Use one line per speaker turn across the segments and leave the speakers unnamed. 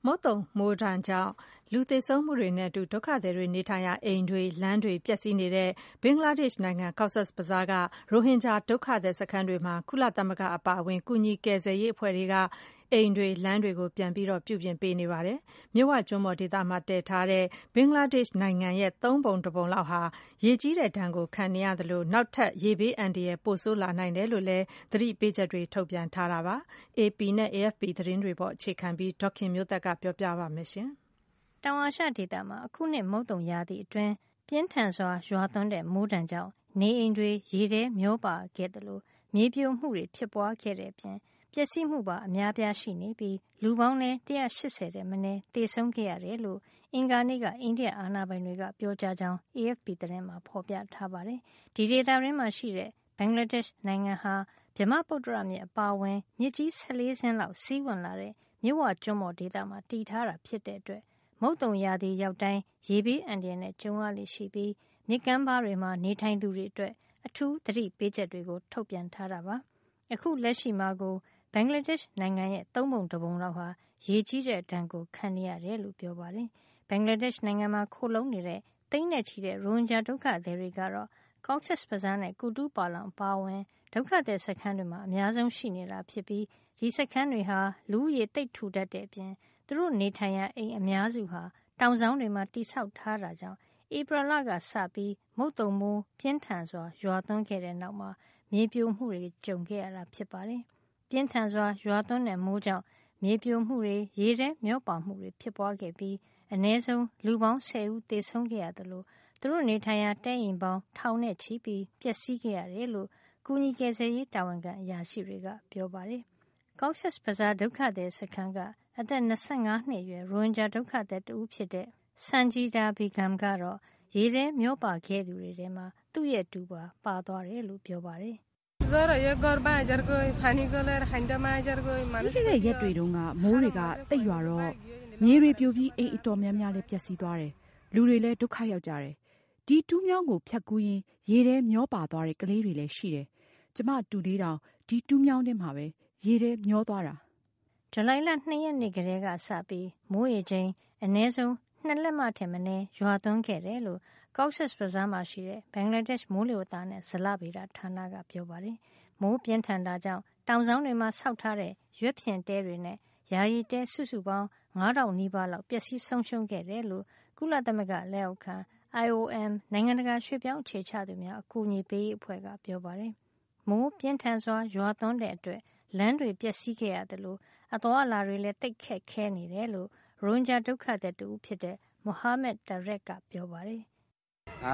မုတ်သုန်မိုးဒဏ်ကြောင့်လူသေဆုံးမှုတွေနဲ့အတူဒုက္ခသည်တွေနေထိုင်ရာအိမ်တွေလမ်းတွေပျက်စီးနေတဲ့ဘင်္ဂလားဒေ့ရှ်နိုင်ငံ Cox's Bazar ကရိုဟင်ဂျာဒုက္ခသည်စခန်းတွေမှာကုလသမဂ္ဂအပါအဝင်ကူညီကယ်ဆယ်ရေးအဖွဲ့တွေကအိမ်တွေလမ်းတွေကိုပြန်ပြီးပြုပြင်ပေးနေပါတယ်။မြစ်ဝကျွန်းပေါ်ဒေသမှာတည်ထားတဲ့ဘင်္ဂလားဒေ့ရှ်နိုင်ငံရဲ့3 ပုံ 1 ပုံလောက်ဟာရေကြီးတဲ့ဒဏ်ကိုခံနေရသလိုနောက်ထပ်ရေဘေးအန္တရာယ်ပိုဆိုးလာနိုင်တယ်လို့လည်းသတိပေးချက်တွေထုတ်ပြန်ထားတာပါ။ AP နဲ့ AFP သတင်းတွေပေါ်အခြေခံပြီးဒေါခင်မျိုးသက်ကပြောပြပါမယ်။
တောင်အာရှဒေသမှာအခုနှစ်မုတ်သုန်ရာသီအတွင်းပြင်းထန်စွာရွာသွန်းတဲ့မိုးဒဏ်ကြောင့်နေအိမ်တွေရေထဲမျောပါခဲ့သလိုမြေပြိုမှုတွေဖြစ်ပွားခဲ့တဲ့အပြင်ပျက်စီးမှုပါအများပြားရှိနေပြီးလူပေါင်းလည်း180တဲ့မနည်းသေဆုံးခဲ့ရတယ်လို့အင်္ဂါနေ့ကအိန္ဒိယအာဏာပိုင်တွေကပြောကြားကြောင်း AFP သတင်းမှာဖော်ပြထားပါတယ်။ဒီဒေသတွင်းမှာရှိတဲ့ဘင်္ဂလားဒေ့ရှ်နိုင်ငံဟာဗြဟ္မပုတ္တရမြစ်အပါအဝင်မြစ်ကြီး14စင်းလောက်စီးဝင်လာတဲ့မြစ်ဝကျွန်းပေါ်ဒေသမှာတည်ထားတာဖြစ်တဲ့အတွက်မုတ်သုန်ရာသီရောက်တိုင်းရေဘေးအန္တရာယ်နဲ့ကြုံရလေရှိပြီးမြစ်ကမ်းပါးတွေမှာနေထိုင်သူတွေအတွက်အထူးသတိပေးချက်တွေကိုထုတ်ပြန်ထားတာပါ။အခုလက်ရှိမှာကိုဘင်္ဂလားဒေ့ရှ်နိုင်ငံရဲ့3 ပုံ 1 ပုံလောက်ဟာရေကြီးတဲ့ဒဏ်ကိုခံနေရတယ်လို့ပြောပါတယ်။ဘင်္ဂလားဒေ့ရှ်နိုင်ငံမှာခိုလှုံနေတဲ့သိန်းနဲ့ချီတဲ့ရိုဟင်ဂျာဒုက္ခသည်တွေကတော့ Cox's Bazar နဲ့ကူတူးပါလောင်အပါအဝင်ဒုက္ခသည်စခန်းတွေမှာအများဆုံးရှိနေတာဖြစ်ပြီးဒီစခန်းတွေဟာလူဦးရေသိပ်ထူထပ်တဲ့အပြင်သူတို့နေထိုင်ရာအိမ်အများစုဟာတောင်စောင်းတွေမှာတိစောက်ထားတာကြောင့်ဧပြီလကစပြီးမုတ်သုန်မိုးပြင်းထန်စွာရွာသွန်းခဲ့တဲ့နောက်မှာမြေပြိုမှုတွေကြုံခဲ့ရတာဖြစ်ပါတယ်။ပြင်းထန်စွာရွာသွန်းတဲ့မိုးကြောင့်မြေပြိုမှုတွေရေထဲမျောပါမှုတွေဖြစ်ပွားခဲ့ပြီးအနည်းဆုံးလူပေါင်း10ဦးသေဆုံးခဲ့ရသလိုသူတို့နေထိုင်ရာတဲအိမ်ပေါင်းထောင်နဲ့ချီပြီးပျက်စီးခဲ့ရတယ်လို့ကူညီကယ်ဆယ်ရေးတာဝန်ခံအရာရှိတွေကပြောပါတယ်။ Cox's Bazar ဒုက္ခသည်စခန်းကအသက်25နှစ်အရွယ်ရိုဟင်ဂျာဒုက္ခသည်တဦးဖြစ်တဲ့ Sanjida Begum ကတော့ရေထဲမျောပါခဲ့သူတွေထဲမှာသူ့ရဲ့တူပါသွားတယ်လို့ပြောပါတယ်။
"ပြီးခဲ့တဲ့ရက်တွေတုန်းကမိုးတွေကသိပ်ရွာတော့မြေတွေပြိုပြီးအိမ်အတော်များများလည်းပျက်စီးသွားတယ်။လူတွေလည်းဒုက္ခရောက်ကြတယ်။ဒီတူးမြောင်းကိုဖြတ်ကူးရင်းရေထဲမျောပါသွားတဲ့ကလေးတွေလည်းရှိတယ်။ကျမတူလေးတောင်ဒီတူးမြောင်းထဲမှာပဲရေထဲမျောသွားတာ
။ဇူလိုင်လ2 ရက်နေ့ကတည်းကစပြီးမိုးရေချိန်အနည်းဆုံး2 လက်မထက်မနည်းရွာသွန်းခဲ့တယ်လို့ Cox's Bazar မှာရှိတဲ့ဘင်္ဂလားဒေ့ရှ်မိုးလေဝသနဲ့ဇလဗေဒဌာနကပြောပါတယ်။မိုးပြင်းထန်တာကြောင့်တောင်စောင်းတွေမှာဆောက်ထားတဲ့ရွက်ဖျင်တဲတွေနဲ့ယာယီတဲစုစုပေါင်း9000နီးပါးလောက်ပျက်စီးဆုံးရှုံးခဲ့တယ်လို့ကုလသမဂ္ဂလက်အောက်ခံ IOM နိုင်ငံတကာရွှေ့ပြောင်းအခြေချသူများအကူအညီပေးရေးအဖွဲ့ကပြောပါတယ်။မိုးပြင်းထန်စွာရွာသွန်းတဲ့အတွက်လမ်းတွေပျက်စီးခဲ့ရသလိုအသွားအလာတွေလည်းသိပ်ခက်ခဲနေတယ်လို့ရိုဟင်ဂျာဒုက္ခသည်တဦးဖြစ်တဲ့ Mohammed Tarek ကပြောပါတယ်။
"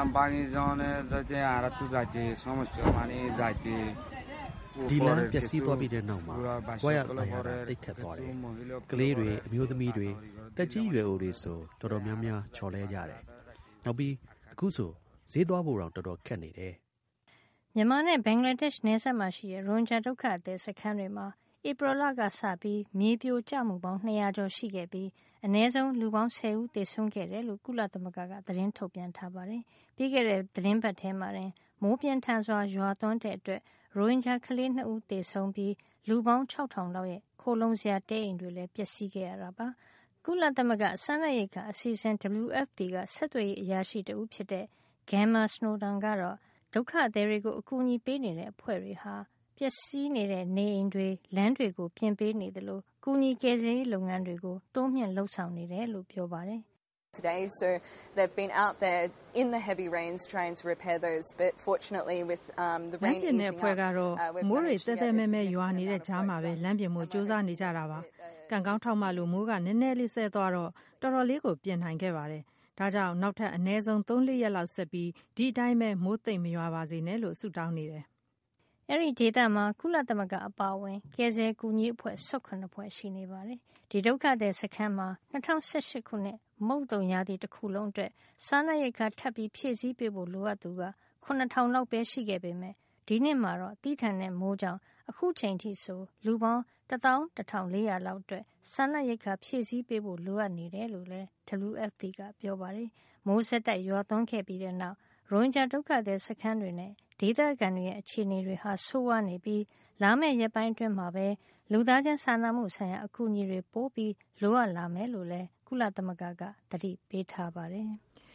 ဒီလမ်းပျက်စီးသွားပြီးတဲ့နောက်မှာသွားရလာရတာသိပ်ခက်သွားတယ်။ကလေးတွေအမျိုးသမီးတွေသက်ကြီးရွယ်အိုတွေဆိုတော်တော်များများချော်လဲကြတယ်။နောက်ပြီးအခုဆိုဈေးသွားဖို့တောင်တော်တော်ခက်နေတယ်
။မြန်မာနဲ့ဘင်္ဂလားဒေ့ရှ်နယ်စပ်မှာရှိတဲ့ရိုဟင်ဂျာဒုက္ခသည်စခန်းတွေမှာဧပြီလကစပြီးမြေပြိုကျမှုပေါင်း200ကျော်ရှိခဲ့ပြီးအနည်းဆုံးလူပေါင်း10ဦးသေဆုံးခဲ့တယ်လို့ကုလသမဂ္ဂကသတင်းထုတ်ပြန်ထားပါတယ်။ပြီးခဲ့တဲ့သတင်းပတ်ထဲမှာတင်မိုးပြင်းထန်စွာရွာသွန်းတဲ့အတွက်ရိုဟင်ဂျာကလေး2ဦးသေဆုံးပြီးလူပေါင်း6000လောက်ရဲ့ခိုလှုံစရာတဲအိမ်တွေလည်းပျက်စီးခဲ့ရတာပါ။ကုလသမဂ္ဂစားနပ်ရိက္ခာအစီအစဉ် WFP ကဆက်သွယ်ရေးအရာရှိတဦးဖြစ်တဲ့ Gemma Snowdon ကတော့ဒုက္ခသည်တွေကိုအကူအညီပေးနေတဲ့အဖွဲ့တွေဟာပျက်စီးနေတဲ့နေအိမ်တွေလမ်းတွေကိုပြင်ပေးနေသလိုကူညီကယ်ဆယ်ရေးလုပ်ငန်းတွေကိုတိုးမြှင့်လုပ်ဆောင်နေတယ်လို့ပြောပါတယ်။
today so they've been out there in the heavy rains trying to repair those but fortunately with the rain easing up
ဖွဲ့ကတော့မိုးတွေတဲတဲမဲမဲရွာနေတဲ့ကြားမှာပဲလမ်းပြင်မှုစူးစမ်းနေကြတာပါကံကောင်းထောက်မှလို့မိုးကနည်းနည်းလေးဆဲသွားတော့တော်တော်လေးကိုပြင်နိုင်ခဲ့ပါတယ်ဒါကြောင့်နောက်ထပ်အနည်းဆုံး3-4ရက်လောက်ဆက်ပြီးဒီအတိုင်းပဲမိုးသိမ့်မရွာပါစေနဲ့လို့ဆုတောင်းနေတယ်
အဲဒီဒေသမှာကုလသမဂ္ဂအပါအဝင်ကယ်ဆယ်ကူညီအဖွဲ့18ဖွဲ့ရှိနေပါတယ်။ဒီဒုက္ခသည်စခန်းမှာ2018ခုနှစ်မုတ်သုန်ရာသီတစ်ခုလုံးအတွက်စားနပ်ရိက္ခာထပ်ပြီးဖြည့်ဆည်းပေးဖို့လိုအပ်သူက9000လောက်ပဲရှိခဲ့ပေမဲ့ဒီနှစ်မှာတော့တီးထန်တဲ့မိုးကြောင့်အခုချိန်ထိဆိုလူပေါင်း11400လောက်အတွက်စားနပ်ရိက္ခာဖြည့်ဆည်းပေးဖို့လိုအပ်နေတယ်လို့လည်း WFP ကပြောပါတယ်။မိုးဆက်တိုက်ရွာသွန်းခဲ့ပြီးတဲ့နောက်ရိုဟင်ဂျာဒုက္ခသည်စခန်းတွေနဲ့ဒေသခံတွေရဲ့အခြေအနေတွေဟာဆိုးဝါးနေပြီးလာမယ့်ရက်ပိုင်းအတွင်းမှာပဲလူသားချင်းစာနာမှုဆိုင်ရာအကူအညီတွေပိုပြီးလိုအပ်လာမယ်လို့လည်းကုလသမဂ္ဂကသတိပေးထားပါတယ်။